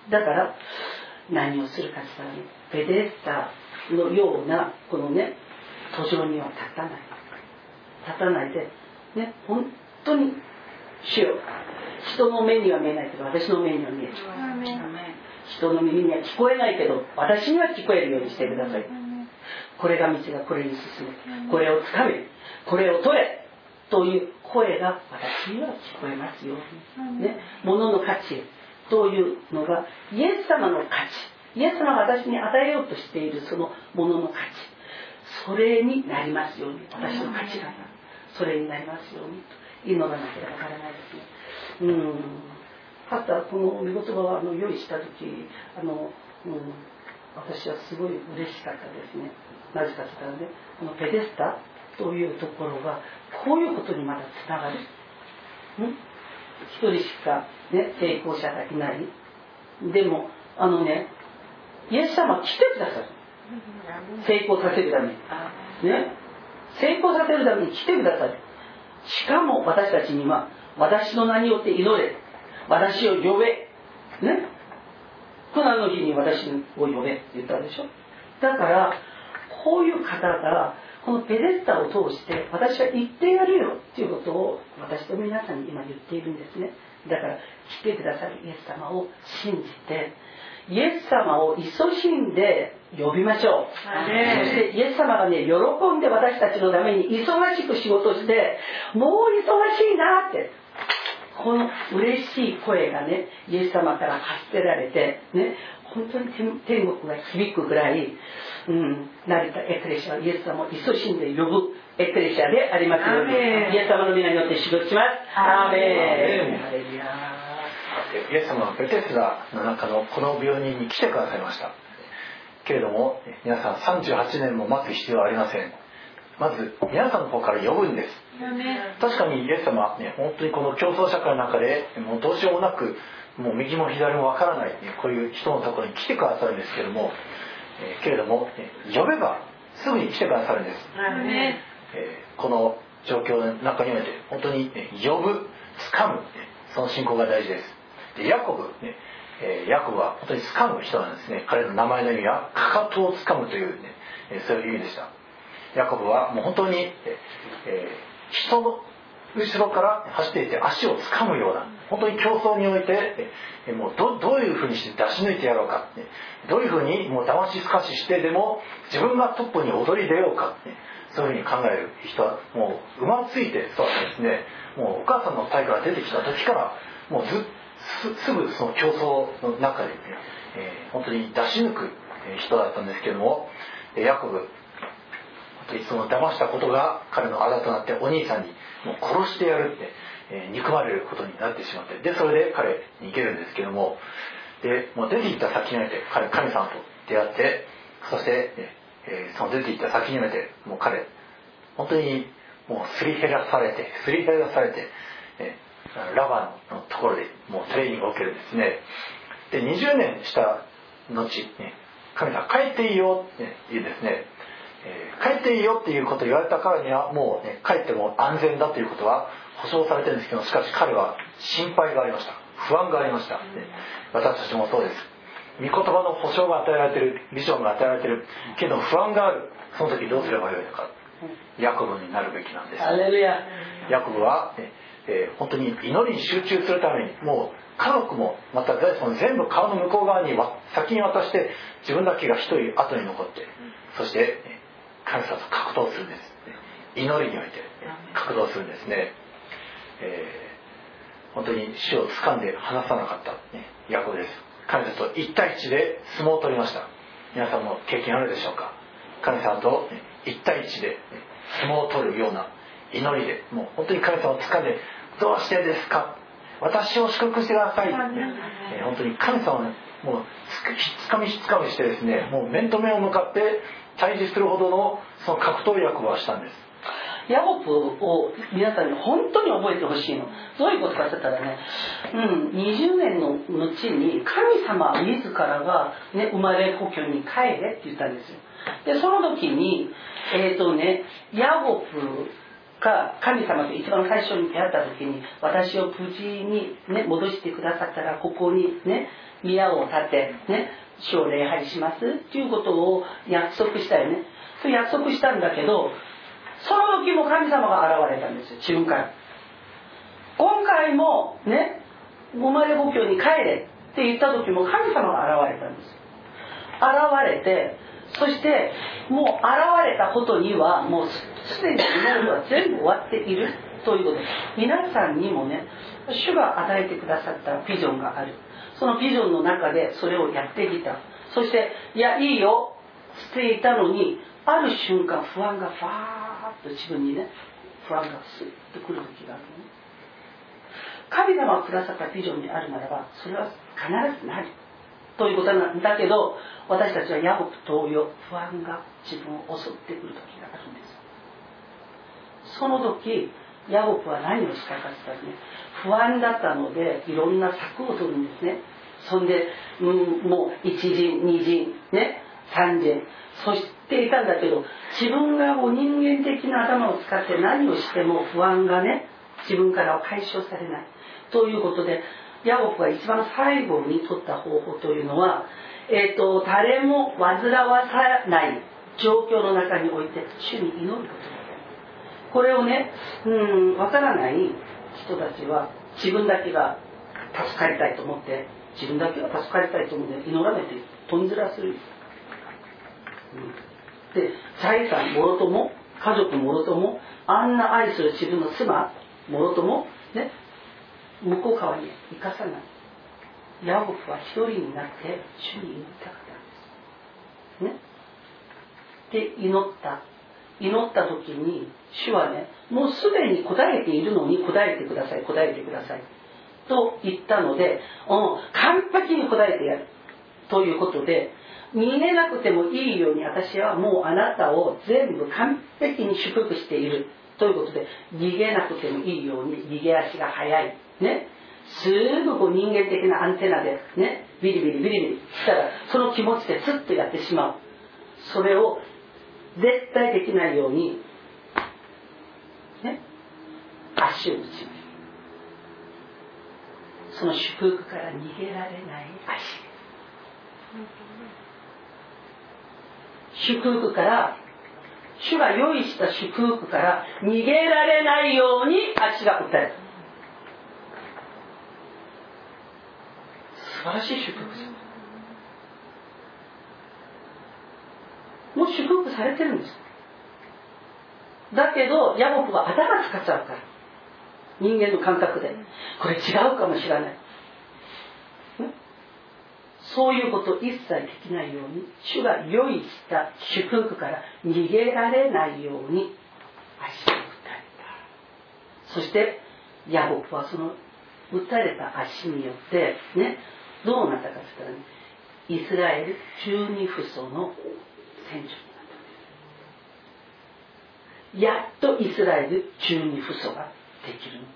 だから何をするかとしたらね、ベデスタのようなこのね途上には立たない立たないでね、本当に主よ、人の目には見えないけど私の目には見える。人の耳には聞こえないけど私には聞こえるようにしてください。これが道がこれに進め、これをつかめ、これを取れという声が私には聞こえますように、ね、物の価値というのがイエス様の価値、イエス様が私に与えようとしているその物の価値、それになりますように、私の価値がそれになりますようにと祈らなければならないですね。うん。はたこの御言葉をあの用意した時、あの、うん、私はすごい嬉しかったですね。なぜかというとね、このペデスタというところがこういうことにまだつながる。うん、一人しか、ね、成功者がいない。でもあのね、イエス様は来てくださる。成功させるために、ね、成功させるために来てくださる。しかも私たちには私の名によって祈れ、私を呼べ、ね、苦難の日に私を呼べって言ったでしょ。だからこういう方がこのペデスタを通して私は言ってやるよっていうことを私と皆さんに今言っているんですね。だから来てくださるイエス様を信じて、イエス様を勤しんで呼びましょう。そしてイエス様がね喜んで私たちのために忙しく仕事して、もう忙しいなってこの嬉しい声がねイエス様から発せられてね、本当に天国が響くぐらい、うん、成田エクレシアはイエス様を勤しんで呼ぶエクレシアでありますように、イエス様の皆によって祝福します。アーメン。 イエス様はベテスダの中のこの病人に来てくださいましたけれども、皆さんさんじゅうはちねんも待つ必要はありません。まず皆さんの方から呼ぶんです。確かにイエス様はね、本当にこの競争社会の中でもうどうしようもなく、もう右も左もわからない、こういう人のところに来てくださるんですけども、 えー、けれども呼べばすぐに来てくださるんです、えー、この状況の中において本当に、ね、呼ぶ掴む、ね、その信仰が大事です。でヤコブ、ねえー、ヤコブは本当に掴む人なんですね。彼の名前の意味はかかとを掴むという、ね、そういう意味でした。ヤコブはもう本当に、えー、人の後ろから走っていて足を掴むような本当に競争において、えー、もう ど, どういうふうにして出し抜いてやろうか、ね、どういうふうにもう騙しすかししてでも自分がトップに躍り出ようか、ね、そういうふうに考える人はもう馬ついてそうですね。もうお母さんの体から出てきた時からもうずす, すぐその競争の中で、ねえー、本当に出し抜く人だったんですけども、ヤコブ本当にその騙したことが彼のあだとなってお兄さんにもう殺してやるって、えー、憎まれることになってしまって、でそれで彼逃げるんですけども、でもう出て行った先において彼神様と出会って、そして、えー、その出て行った先においてもう彼本当にもうすり減らされてすり減らされて、えー、ラバンのところでもうトレーニングを受けるんですね。でにじゅうねんした後、ね、神様帰っていいよって言うんですね。えー、帰っていいよっていうことを言われたからにはもう、ね、帰っても安全だということは保証されてるんですけど、しかし彼は心配がありました。不安がありました、ね、私たちもそうです。御言葉の保証が与えられている、ビジョンが与えられているけど不安がある。その時どうすればよいのか、ヤコブになるべきなんです。 ハレルヤ。 ヤコブは、ねえー、本当に祈りに集中するためにもう家族もまたその全部川の向こう側に先に渡して自分だけが一人後に残って、そして、ね、神様と格闘するんです、ね、祈りにおいて、ね、格闘するんですね、えー、本当に死を掴んで離さなかった、ね、ヤコブです。神様と一対一で相撲を取りました。皆さんも経験あるでしょうか。神様と一対一で、ね、相撲を取るような祈りでもう本当に神様を掴んで、どうしてですか、私を祝福してください、ねえー、本当に神様をもうつかみひつかみしてですね、もう面と面を向かって対峙するほどのその格闘役をしたんです。 ヤコブを皆さんに本当に覚えてほしいの。どういうことかって言ったらね、うん、にじゅうねんの後に神様自らが、ね、生まれ故郷に帰れって言ったんですよ。でその時にえっ、ー、とねヤコブが神様と一番最初に出会った時に、私を無事に、ね、戻してくださったらここにね宮を建て、ね、主を礼拝しますっていうことを約束したよね。それ約束したんだけど、その時も神様が現れたんですよ、自分から。今回もね生まれ故郷に帰れって言った時も神様が現れたんです。現れて、そしてもう現れたことにはもうすでに今までは全部終わっているということです。皆さんにもね主が与えてくださったビジョンがある。そのビジョンの中でそれをやってきた。そしていやいいよしていたのに、ある瞬間不安がファーッと自分にね不安がスッとくる時があるのね。神様がくださったビジョンであるならばそれは必ずなるということなんだけど、私たちはヤコブ同様不安が自分を襲ってくる時があるんです。その時ヤコブは何をしたかって言ったらね、不安だったのでいろんな策を取るんですね。そんで、うん、もう一陣二陣ね三陣そしていたんだけど、自分がもう人間的な頭を使って何をしても不安がね自分からは解消されないということで、ヤコブが一番最後に取った方法というのは、えーと、誰も煩わさない状況の中において主に祈ること。これをね、うん、わからない人たちは自分だけが助かりたいと思って自分だけが助かりたいと思って祈らないでとんずらする、うん、で財産もろとも家族もろともあんな愛する自分の妻もろともね向こう側に生かさない。ヤコブは一人になって主に祈ったかったんですね。で祈った祈った時に主はねもうすでに答えているのに答えてください答えてくださいと言ったので、うん、完璧に答えてやるということで、逃げなくてもいいように私はもうあなたを全部完璧に祝福しているということで、逃げなくてもいいように逃げ足が速いね、すぐこう人間的なアンテナでねビリビリビリビリしたらその気持ちでスッとやってしまうそれを絶対できないようにね、足を打ちます。その祝福から逃げられない足、祝福から主が用意した祝福から逃げられないように足が打たれる。素晴らしい祝福です。もう祝福されてるんです。だけどヤコブは頭使っちゃうから、人間の感覚でこれ違うかもしれない、そういうこと一切できないように、主が用意した祝福から逃げられないように足を打たれた。そしてヤコブはその打たれた足によってね、どうなったかと言ったらね、イスラエルじゅうにふその戦場になったんです。やっとイスラエルじゅうにふそができるの。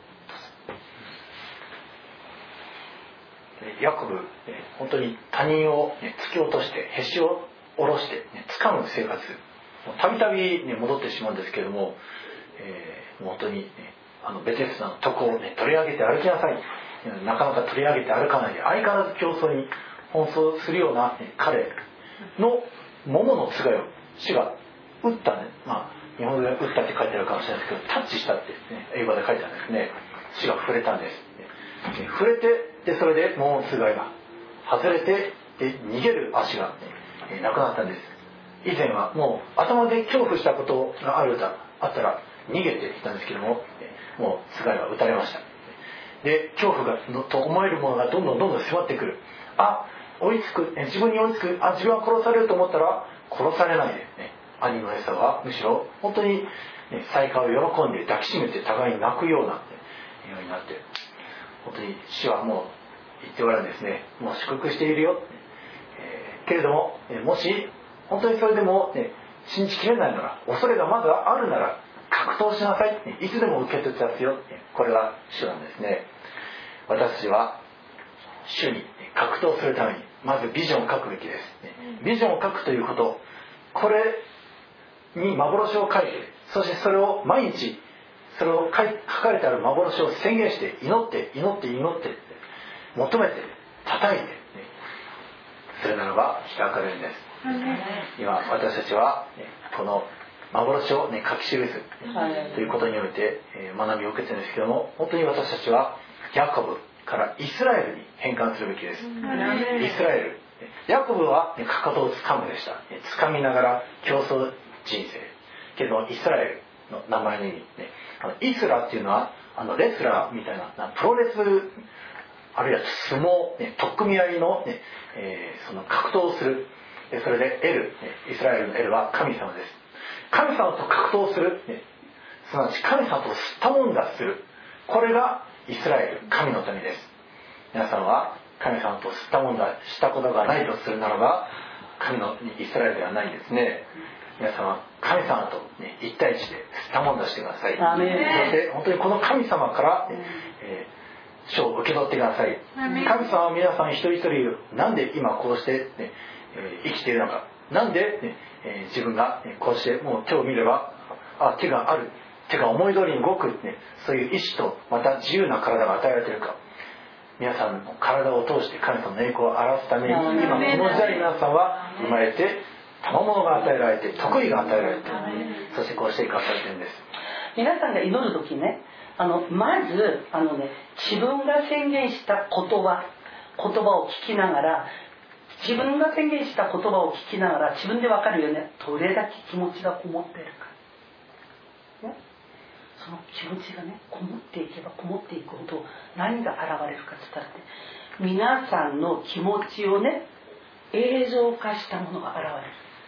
ヤコブ、本当に他人を突き落としてへしを下ろして掴む生活、たびたび戻ってしまうんですけれども、えー、本当に、ね、あのベテスダの床を、ね、取り上げて歩きなさい、なかなか取り上げて歩かないで相変わらず競争に奔走するような、ね、彼の桃のつがいを主が打ったね、まあ日本語で打ったって書いてあるかもしれないですけど、タッチしたって、ね、英語で書いてあるんですね。主が触れたんです。ね、触れて、でそれで桃のつがいが外れて、で逃げる足が、ね、なくなったんです。以前はもう頭で恐怖したことがあるだあったら逃げていたんですけども、もうつがいは打たれました。で恐怖がのと思えるものがどんどんどんどん迫ってくる。あ、追いつく、自分に追いつく、あ、自分は殺されると思ったら殺されないで、ね、兄のエサはむしろ本当に、ね、再会を喜んで抱きしめて互いに泣くような、ね、ようになって、本当に主はもう言っておられるんですね。もう祝福しているよ、えー、けれども、もし本当にそれでも、ね、信じきれないなら、恐れがまだあるなら格闘しなさい、ね、いつでも受け取ってやつよ、これが主なんですね。私たちは主に格闘するためにまずビジョンを書くべきです。ビジョンを書くということ、これに幻を書いて、そしてそれを毎日それを書かれてある幻を宣言して祈って祈って祈って求めて叩いて、ね、それならば開かれるんです。今私たちは、ね、この幻を、ね、書き記す、ね、ということにおいて、えー、学びを受けているんですけども、本当に私たちはヤコブからイスラエルに変換するべきです。イスラエル、ヤコブは、ね、かかとをつかむでした。つかみながら競争人生。けどイスラエルの名前の意味、ね、あのイスラっていうのはあのレスラーみたいな、プロレスあるいは相撲、ね、取っ組み合いの、ねえー、その格闘をする。それでエル、イスラエルのエルは神様です。神様と格闘する、ね、すなわち神様とすったもんだする、これがイスラエル、神の民です。皆さんは神様とすったもんだしたことがないとするならば、神のイスラエルではないですね。皆さんは神様と、ね、一対一ですったもんだしてください。そして本当にこの神様から、ねえー、賞を受け取ってください。神様は皆さん一人一人なんで今こうして、ねえー、生きているのか、なんで、ねえー、自分が、ね、こうしてもう手を見ればあ手がある、手が思い通りに動く、ね、そういう意志とまた自由な体が与えられているか、皆さんの体を通して神様の栄光を表すために今この時代皆さんは生まれて賜物が与えられて得意が与えられて、そしてこうして生かされているんです。 皆さんが祈る時ね、あのまずあの、ね、自分が宣言した言葉言葉を聞きながら、自分が宣言した言葉を聞きながら自分で分かるよね、どれだけ気持ちがこもっているか、ね、その気持ちがねこもっていけばこもっていくほど何が現れるかって言ったら、ね、皆さんの気持ちをね映像化したものが現れる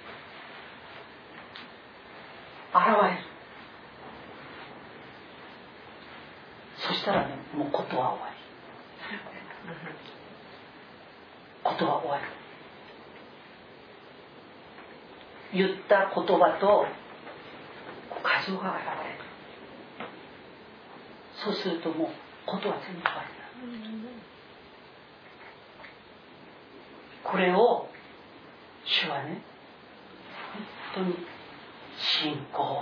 現れる。そしたらね、もうことは終わり。ことは終わる。言った言葉と過剰が現れる。そうするともうことは全部終わりだ。これを主はね、 本当に信仰、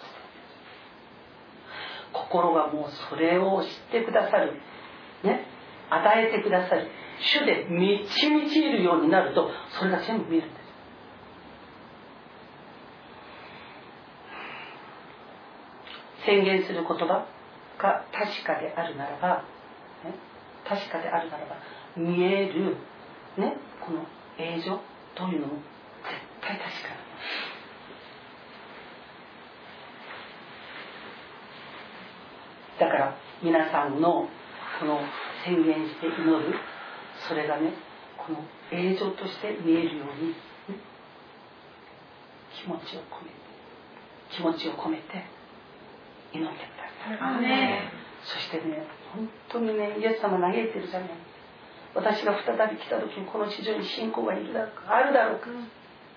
心がもうそれを知ってくださるね、与えてくださる主で満ち満ちるようになると、それが全部見えるんです。宣言する言葉が確かであるならば、ね、確かであるならば見える、ね、この映像というのも絶対確かだ。だから皆さんのこの宣言して祈る、それがね、この映像として見えるように、ね、気持ちを込めて気持ちを込めて祈ってください。ね、そしてね、本当にね、イエス様嘆いてるじゃない。私が再び来た時にこの地上に信仰がいるだろうか、あるだろうか、うん、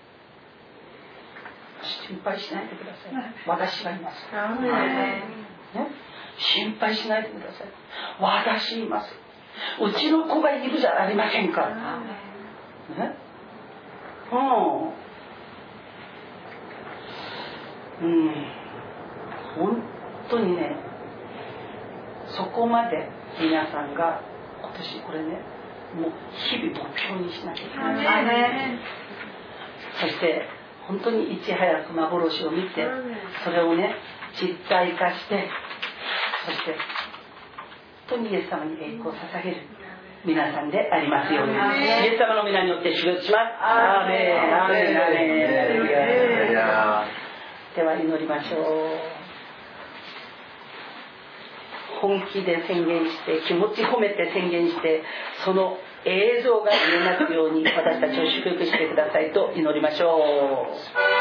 心配しないでください。私がいます。ね、心配しないでください。私います。うちの子がいるじゃありませんか。ね、うん、うん、本当にね、そこまで皆さんが今年これね、もう日々目標にしなきゃいけない。そして本当にいち早く幻を見て、それをね実体化して、そして本当にイエス様に栄光を捧げる皆さんでありますように、イエス様の皆によって祝福します。アーメン、アーメン、アーメン。では祈りましょう。本気で宣言して、気持ち込めて宣言して、その映像が見えなくように私たちを祝福してくださいと祈りましょう。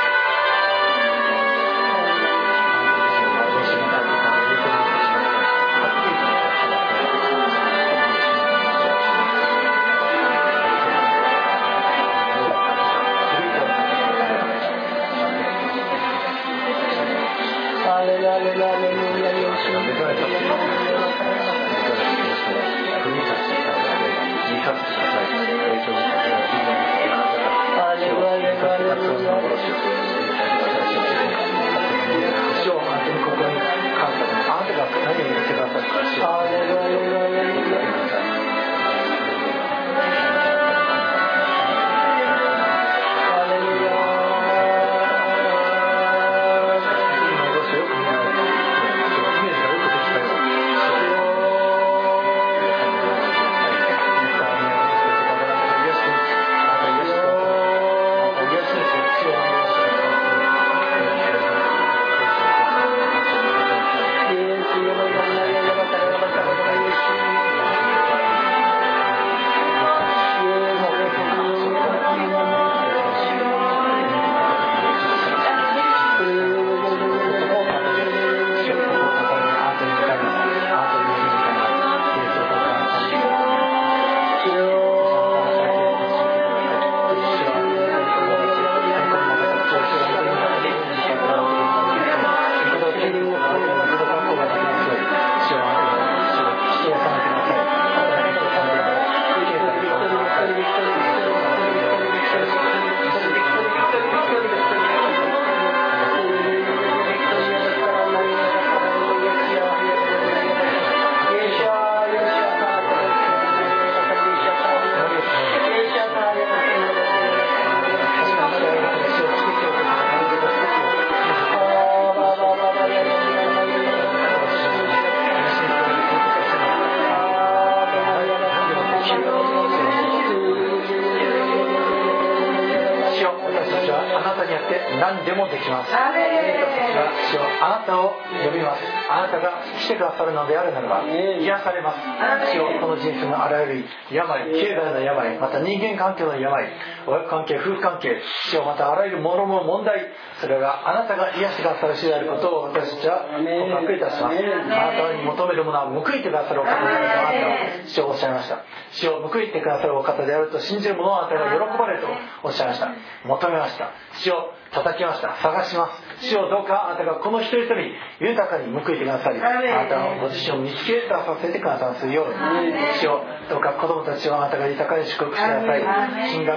何でもできます。私たちは主よ、あなたを呼びます。あなたが来てくださるのであるならば癒されます。主よ、この人生のあらゆる病、経済の病、また人間関係の病、親子関係、夫婦関係、主よ、またあらゆるものも問題、それがあなたが癒してくださる主であることを私たちは告白いたします。あなたに求めるものは報いてくださるお方であるとあなたは主をおっしゃいました。主を報いてくださるお方であると信じる者はあなたが喜ばれるとおっしゃいました。求めました。主を叩きました。探します。主をどうかあなたがこの一人一人豊かに報いてくださり、あなたのご自身を見つけ出させてくださるように、主をどうか子供たちをあなたが豊かに祝福してください。新学期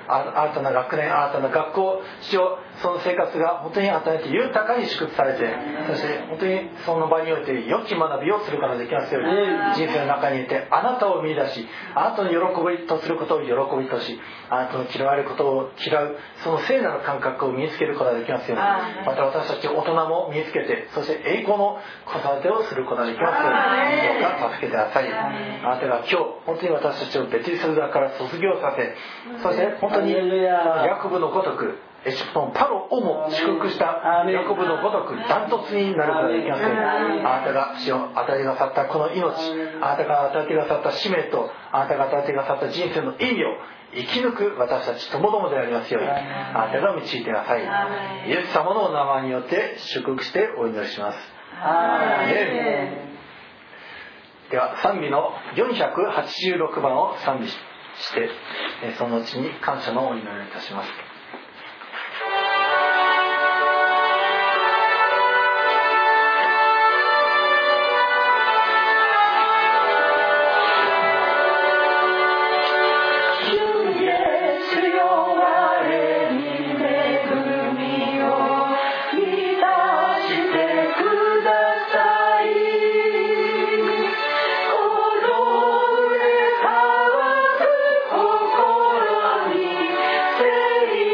新たな学年、新たな学校、主よその生活が本当に与えて豊かに祝福されて、そして本当にその場において良き学びをすることができますように、人生の中にいてあなたを見出し、あなたの喜びとすることを喜びとし、あなたの嫌われることを嫌う、その聖なる感覚を身につけることができますように、また私たち大人も身につけて、そして栄光の子育てをすることができますように、どうか助けてください。あなたが今日本当に私たちをベティスダから卒業させ、そして本当にヤコブのごとくエジプトのパロをも祝福したヤコブのごとくダントツになることができますように、あなたが主を与えてくださったこの命、あなたが与えてくださった使命と、あなたが与えてくださった人生の意味を生き抜く私たちともどもでありますように、あなたが導いてください。イエス様のお名前によって祝福してお祈りします。アーメン。では賛美のよんひゃくはちじゅうろくばんを賛美して、そのうちに感謝のお祈りをいたします。 Say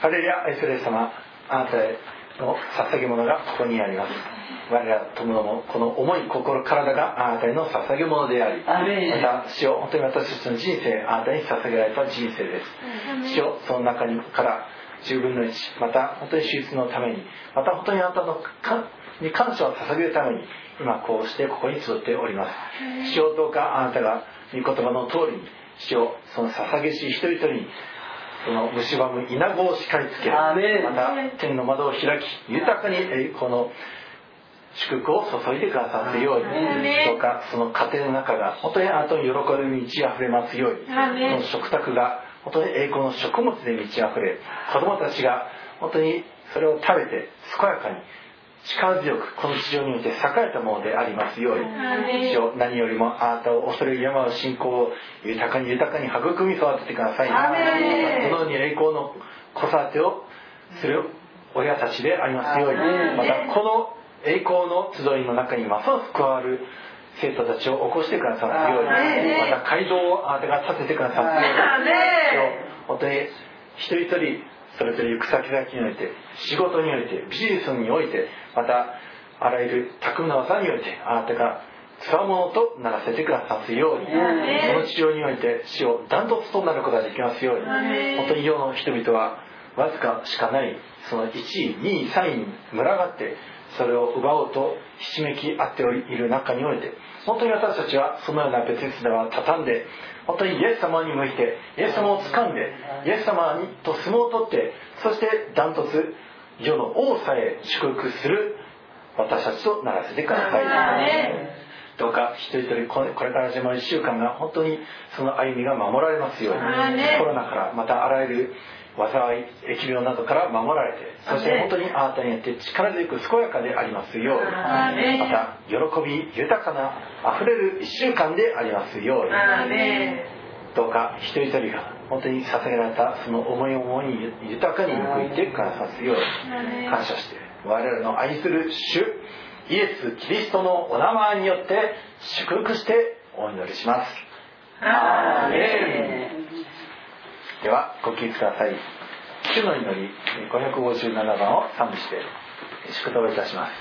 ハレルヤ、愛するイエス様、あなたへの捧げ物がここにあります。我らともどもこの思い、心、体があなたへの捧げ物であり、また主よ、本当に私たちの人生、あなたに捧げられた人生です。主よ、その中にからじゅうぶんのいち、また本当に手術のために、また本当にあなたのに感謝を捧げるために、今こうしてここに集っております。主よ、どうかあなたが御言葉の通りに、主よ、その捧げし一人一人にその蝕む稲子を叱りつける、また天の窓を開き、豊かに栄光の祝福を注いでくださるように、どうかその家庭の中が本当にあなたの喜びに満ち溢れますように、その食卓が本当に栄光の食物で満ち溢れ、子供たちが本当にそれを食べて健やかに力強くこの地上において栄えたものでありますように、主よ、何よりもあなたを恐れる山の信仰を豊かに豊かに育み育ててください。このように栄光の子育てをする親たちでありますように、またこの栄光の集いの中にますます加わる生徒たちを起こしてくださるように、また街道をあなたが立ててくださるように、本当に一人一人それぞれ行く先々において、仕事において、ビジネスにおいて、またあらゆる巧みな技においてあなたがつわものとならせてくださるように、この地上において死を断トツとなることができますように、本当に世の人々はわずかしかないそのいちい、にい、さんいに群がってそれを奪おうとひしめき合っている中において、本当に私たちはそのような別々では畳んで、本当にイエス様に向いてイエス様を掴んでイエス様にと相撲を取って、そして断トツ世の王さえ祝福する私たちとならせてください。どうか一人一人これから始まるいっしゅうかんが本当にその歩みが守られますように、コロナからまたあらゆる災い、疫病などから守られて、そして本当にあなたによって力強く健やかでありますように、また喜び豊かなあふれるいっしゅうかんでありますように、どうか一人一人が本当に捧げられたその思い思いに豊かに報いてくださるように感謝して、我々の愛する主イエス・キリストのお名前によって祝福してお祈りします。アーメン。ではご起立ください。主の祈りごひゃくごじゅうななばんを賛美して祝祷いたします。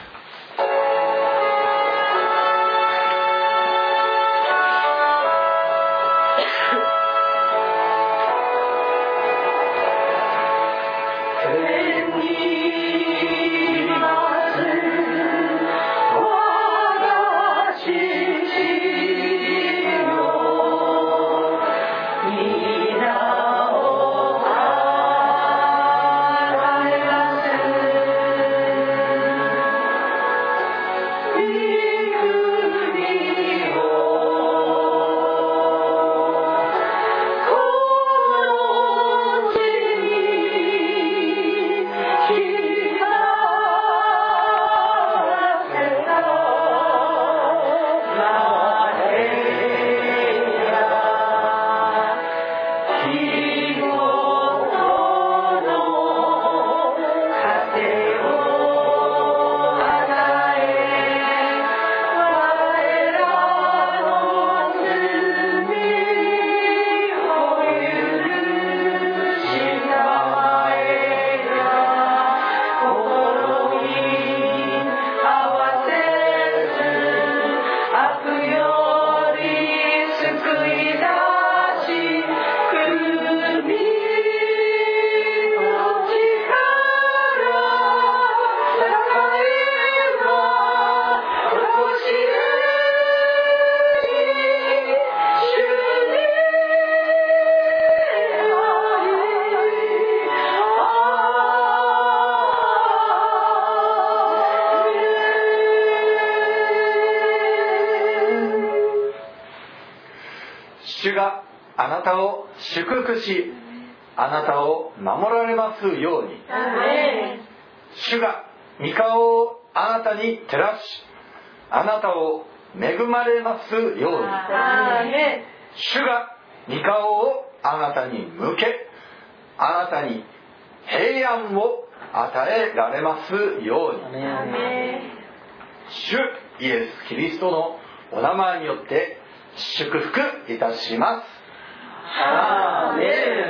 主があなたを祝福し、あなたを守られますように。主が御顔をあなたに照らし、あなたを恵まれますように。主が御顔をあなたに向け、あなたに平安を与えられますように。主イエス・キリストのお名前によって祝福いたします。アーメン。